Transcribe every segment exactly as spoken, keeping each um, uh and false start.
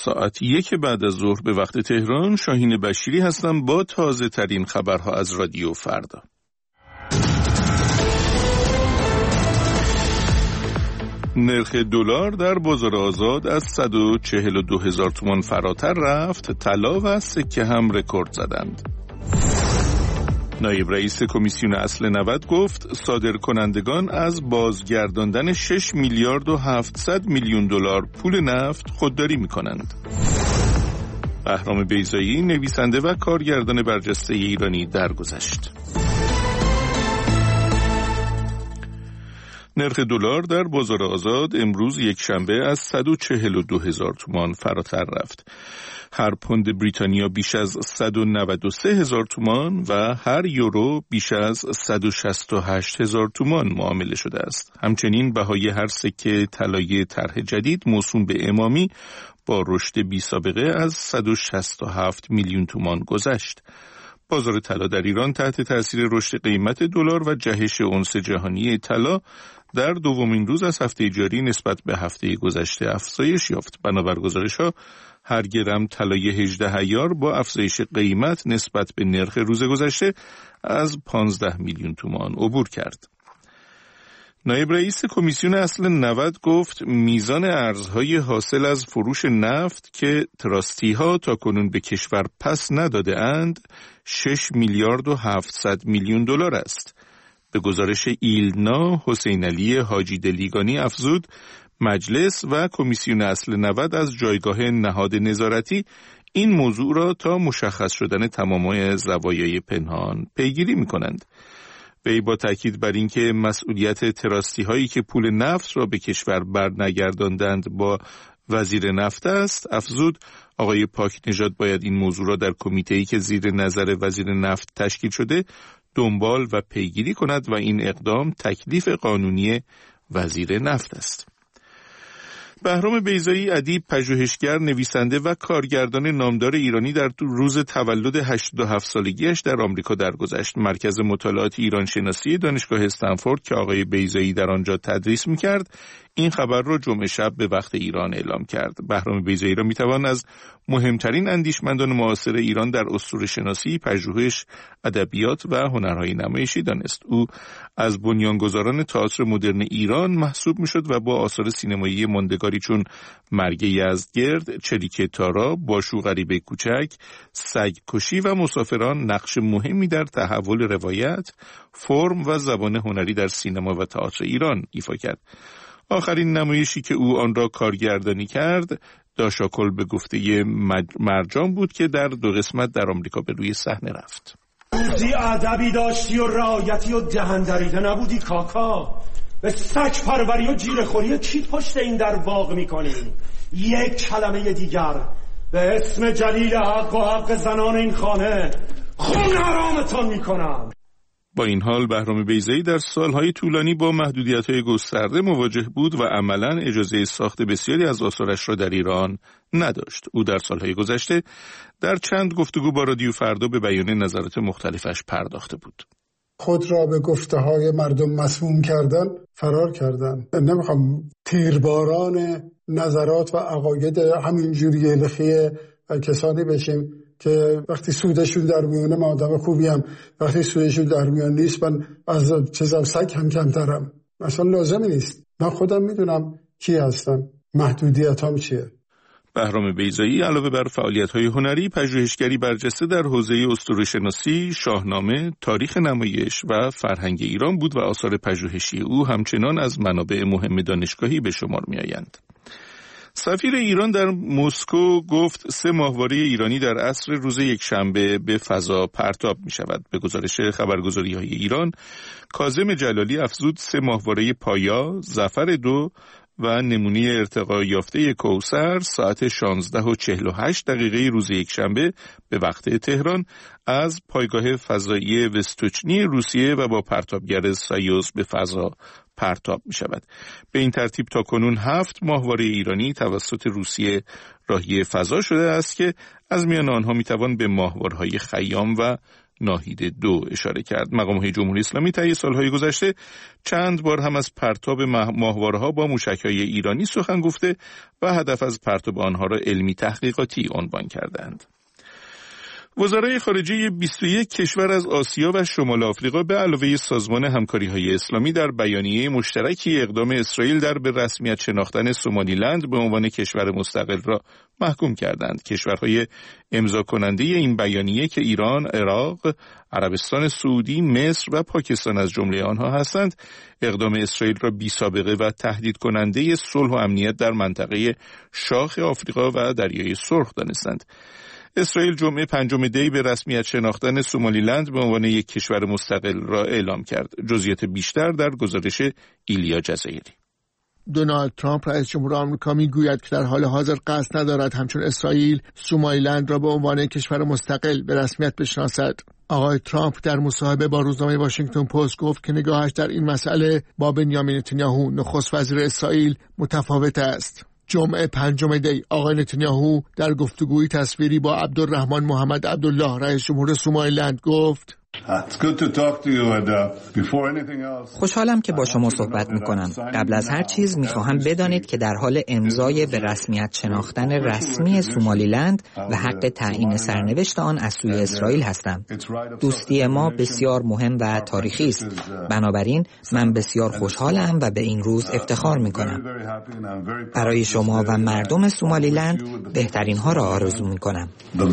ساعت یک بعد از ظهر به وقت تهران. شاهین بشیری هستم با تازه ترین خبرها از رادیو فردا. نرخ دلار در بازار آزاد از صد و چهل و دو هزار تومان فراتر رفت. طلا و سکه هم رکورد زدند. نایب رئیس کمیسیون اصل نود گفت صادرکنندگان از بازگرداندن شش میلیارد و هفتصد میلیون دلار پول نفت خودداری می‌کنند. بهرام بیضایی نویسنده و کارگردان برجسته ایرانی درگذشت. نرخ دلار در بازار آزاد امروز یک شنبه از صد و چهل و دو هزار تومان فراتر رفت. هر پوند بریتانیا بیش از صد و نود و سه هزار تومان و هر یورو بیش از صد و شصت و هشت هزار تومان معامله شده است. همچنین بهای هر سکه طلایی طرح جدید موسوم به امامی با رشد بی سابقه از صد و شصت و هفت میلیون تومان گذشت. بازار طلا در ایران تحت تاثیر رشد قیمت دلار و جهش اونس جهانی طلا در دومین روز از هفته جاری نسبت به هفته گذشته افزایش یافت. بنابر گزارش‌ها هر گرم طلای هجده عیار با افزایش قیمت نسبت به نرخ روز گذشته از پانزده میلیون تومان عبور کرد. نایب رئیس کمیسیون اصل نود گفت میزان ارزهای حاصل از فروش نفت که تراستی ها تا کنون به کشور پس نداده اند شش میلیارد و هفتصد میلیون دلار است. به گزارش ایلنا، حسین علی حاجی دلیگانی افزود مجلس و کمیسیون اصل نود از جایگاه نهاد نظارتی این موضوع را تا مشخص شدن تمام زوایای پنهان پیگیری می کنند. وی با تاکید بر اینکه مسئولیت تراستی هایی که پول نفت را به کشور برنگرداندند با وزیر نفت است، افزود آقای پاک نژاد باید این موضوع را در کمیته‌ای که زیر نظر وزیر نفت تشکیل شده دنبال و پیگیری کند و این اقدام تکلیف قانونی وزیر نفت است. بهرام بیضایی ادیب، پژوهشگر، نویسنده و کارگردان نامدار ایرانی در روز تولد هشتاد و هفت سالگیش در آمریکا درگذشت. مرکز مطالعات ایران شناسی دانشگاه استنفورد که آقای بیضایی در آنجا تدریس می‌کرد، این خبر را جمعه شب به وقت ایران اعلام کرد. بهرام بیضایی را می‌توان از مهمترین اندیشمندان معاصر ایران در اسطوره‌شناسی، پژوهش، ادبیات و هنرهای نمایشی دانست. او از بنیانگذاران تئاتر مدرن ایران محسوب می‌شد و با آثار سینمایی ماندگاری چون مرگ یزدگرد، چریک تارا، باشو غریبه کوچک، سگ کشی و مسافران نقش مهمی در تحول روایت، فرم و زبان هنری در سینما و تئاتر ایران ایفا کرد. آخرین نمایشی که او آن را کارگردانی کرد، داشاکل به گفته مرجان بود که در دو قسمت در آمریکا به روی صحنه رفت. روزی ادبی داشتی و رعایتی و دهندریده نبودی کاکا. به سگ پروری و جیره‌خوری کی پشت این در واق میکنی؟ یک کلمه دیگر به اسم جلیل حق و حق زنان این خانه خون حرامتان میکنم. با این حال بهرام بیضایی در سالهای طولانی با محدودیت‌های گسترده مواجه بود و عملاً اجازه ساخت بسیاری از آثارش را در ایران نداشت. او در سالهای گذشته در چند گفتگو با رادیو فردا به بیان نظرات مختلفش پرداخته بود. خود را به گفته‌های مردم مسموم کردن، فرار کردن. نمیخوام تیرباران نظرات و عقاید همینجوری لخی کسانی بشیم که وقتی سودشون در میونه من آدم خوبیم، وقتی سودشون در میان نیست من از چیزم سگ هم کمترم. مثلا لازمی نیست. من خودم میدونم کی هستم، محدودیتام چیه. بهرام بیضایی علاوه بر فعالیت‌های هنری، پژوهشگری برجسته در حوزه اسطوره‌شناسی، شاهنامه، تاریخ نمایش و فرهنگ ایران بود و آثار پژوهشی او همچنان از منابع مهم دانشگاهی به شمار می‌آیند. سفیر ایران در مسکو گفت سه ماهواره ایرانی در عصر روز یکشنبه به فضا پرتاب می شود. به گزارش خبرگزاری های ایران، کاظم جلالی افزود سه ماهواره پایا، ظفر دو و نمونه ارتقا یافته کوثر ساعت شانزده و چهل و هشت دقیقه روز یکشنبه به وقت تهران از پایگاه فضایی وستوچنی روسیه و با پرتابگر سایوز به فضا پرتاب می شود. به این ترتیب تا کنون هفت ماهواره ایرانی توسط روسیه راهی فضا شده است که از میان آنها می توان به ماهوارهای خیام و ناهید دو اشاره کرد. مقام‌های جمهوری اسلامی طی سالهای گذشته چند بار هم از پرتاب ماهواره‌ها با موشک‌های ایرانی سخن گفته و هدف از پرتاب آنها را علمی تحقیقاتی عنوان کردند. وزرای خارجه بیست و یک کشور از آسیا و شمال آفریقا به علاوه سازمان همکاری‌های اسلامی در بیانیه مشترکی اقدام اسرائیل در به رسمیت شناختن سومالیلند به عنوان کشور مستقل را محکوم کردند. کشورهای امضا کننده این بیانیه که ایران، عراق، عربستان سعودی، مصر و پاکستان از جمله آنها هستند، اقدام اسرائیل را بی‌سابقه و تهدید کننده صلح و امنیت در منطقه شاخ آفریقا و دریای سرخ دانستند. اسرائیل جمعه پنجم دی به رسمیت شناختن سومالیلند به عنوان یک کشور مستقل را اعلام کرد. جزئیات بیشتر در گزارش ایلیا جزایری. دونالد ترامپ رئیس جمهور آمریکا میگوید که در حال حاضر قصد ندارد همچون اسرائیل سومالیلند را به عنوان کشور مستقل به رسمیت بشناسد. آقای ترامپ در مصاحبه با روزنامه واشنگتن پست گفت که نگاهش در این مسئله با بنیامین نتانیاهو نخست وزیر اسرائیل متفاوت است. جمعه پنجم دی آقای نتانیاهو در گفتگوی تصویری با عبدالرحمن محمد عبدالله رئیس جمهور سومالیلند گفت: خوشحالم که با شما صحبت میکنم. قبل از هر چیز میخواهم بدانید که در حال امضای به رسمیت شناختن رسمی سومالیلند و حق تعیین سرنوشت آن از سوی اسرائیل هستم. دوستی ما بسیار مهم و تاریخی است. بنابراین من بسیار خوشحالم و به این روز افتخار میکنم. برای شما و مردم سومالیلند بهترین ها را آرزو میکنم.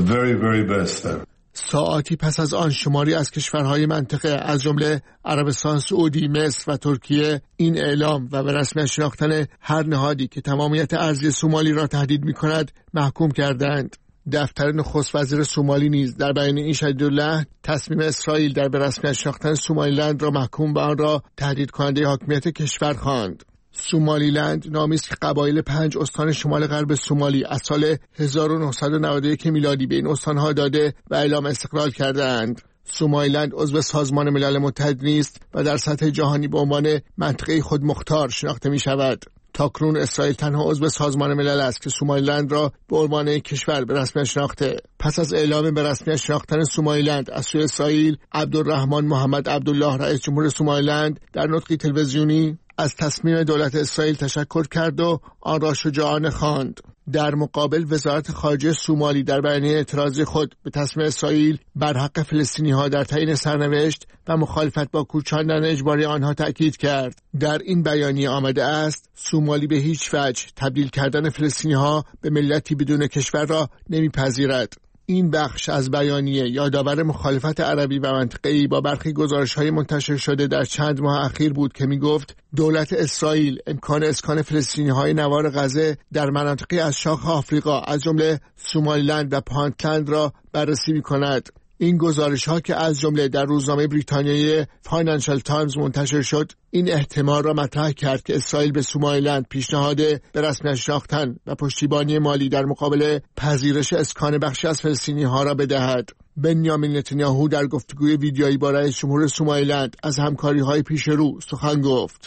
ساعاتی پس از آن شماری از کشورهای منطقه از جمله عربستان سعودی، مصر و ترکیه این اعلام و به رسمیت شناختن هر نهادی که تمامیت ارضی سومالی را تهدید می‌کند محکوم کردند. دفتر نخست وزیر سومالی نیز در بیان این شدیدالله تصمیم اسرائیل در به رسمیت شناختن سومالیلند را محکوم به آن را تهدید کننده حاکمیت کشور خواند. سومالیلند نامی است که قبایل پنج استان شمال غرب سومالی از سال هزار و نهصد و نود و یک میلادی به این استانها داده و اعلام استقلال کرده‌اند. سومالیلند عضو سازمان ملل متحد نیست و در سطح جهانی به عنوان منطقه خودمختار شناخته می شود. تاکنون اسرائیل تنها عضو سازمان ملل است که سومالیلند را به عنوان کشور به رسمیت شناخته. پس از اعلام به رسمیت شناختن سومالیلند از سوی اسرائیل، عبدالرحمن محمد عبدالله رئیس جمهور سومالیلند در نطقی تلویزیونی از تصمیم دولت اسرائیل تشکر کرد و آن را شجاعانه خواند. در مقابل وزارت خارجه سومالی در بیانیه اعتراضی خود به تصمیم اسرائیل بر حق فلسطینی‌ها در تعیین سرنوشت و مخالفت با کوچاندن اجباری آنها تأکید کرد. در این بیانیه آمده است سومالی به هیچ وجه تبدیل کردن فلسطینی‌ها به ملتی بدون کشور را نمیپذیرد. این بخش از بیانیه یادآور مخالفت عربی و منطقه‌ای با برخی گزارش‌های منتشر شده در چند ماه اخیر بود که می‌گفت دولت اسرائیل امکان اسکان فلسطینی‌های نوار غزه در مناطقی از شاخ آفریقا از جمله سومالیلند و پانتلند را بررسی می‌کند. این گزارش‌ها که از جمله در روزنامه بریتانیایی فاینانشال تایمز منتشر شد، این احتمال را مطرح کرد که اسرائیل به سومالیلند پیشنهاد به رسمیت شناختن و پشتیبانی مالی در مقابل پذیرش اسکان بخشی از فلسطینی‌ها را بدهد. بنیامین نتانیاهو در گفتگوی ویدیویی با رئیس جمهور سومالیلند از همکاری‌های پیش رو سخن گفت.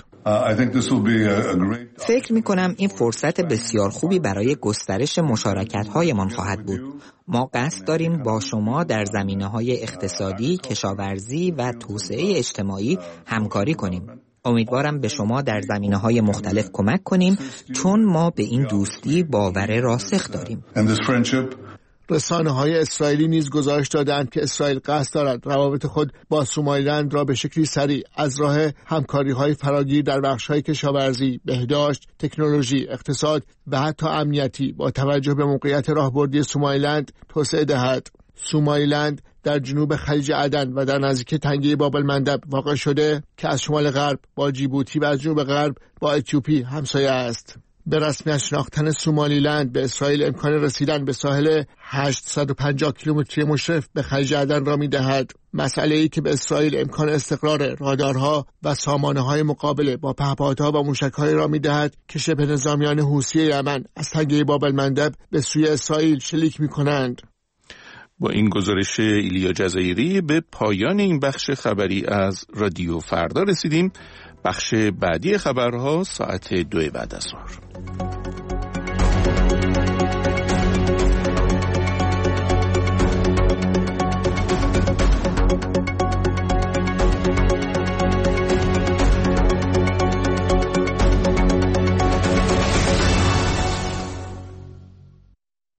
فکر می کنم این فرصت بسیار خوبی برای گسترش مشارکت‌هایمان خواهد بود. ما قصد داریم با شما در زمینه‌های اقتصادی، کشاورزی و توسعه اجتماعی همکاری کنیم. امیدوارم به شما در زمینه‌های مختلف کمک کنیم چون ما به این دوستی باور راسخ داریم. رسانه‌های اسرائیلی نیز گزارش دادند که اسرائیل قصد دارد روابط خود با سومالیلند را به شکلی سریع از راه همکاری‌های فراگیر در بخش‌های کشاورزی، بهداشت، تکنولوژی، اقتصاد و حتی امنیتی با توجه به موقعیت راهبردی سومالیلند توسعه دهد. سومالیلند در جنوب خلیج عدن و در نزدیک تنگه باب المندب واقع شده که از شمال غرب با جیبوتی و از جنوب غرب با اتیوپی همسایه است. به رسمیت شناختن سومالیلند به اسرائیل امکان رسیدن به ساحل هشتصد و پنجاه کیلومتری مشرف به خلیج عدن را می‌دهد. مسئله‌ای که به اسرائیل امکان استقرار رادارها و سامانه‌های مقابله با پهپادها و موشک‌های را می‌دهد که شبه نظامیان حوثی یمن از تنگه باب المندب به سوی اسرائیل شلیک می‌کنند. با این گزارش ایلیا جزایری به پایان این بخش خبری از رادیو فردا رسیدیم. بخش بعدی خبرها ساعت دو بعد از ظهر.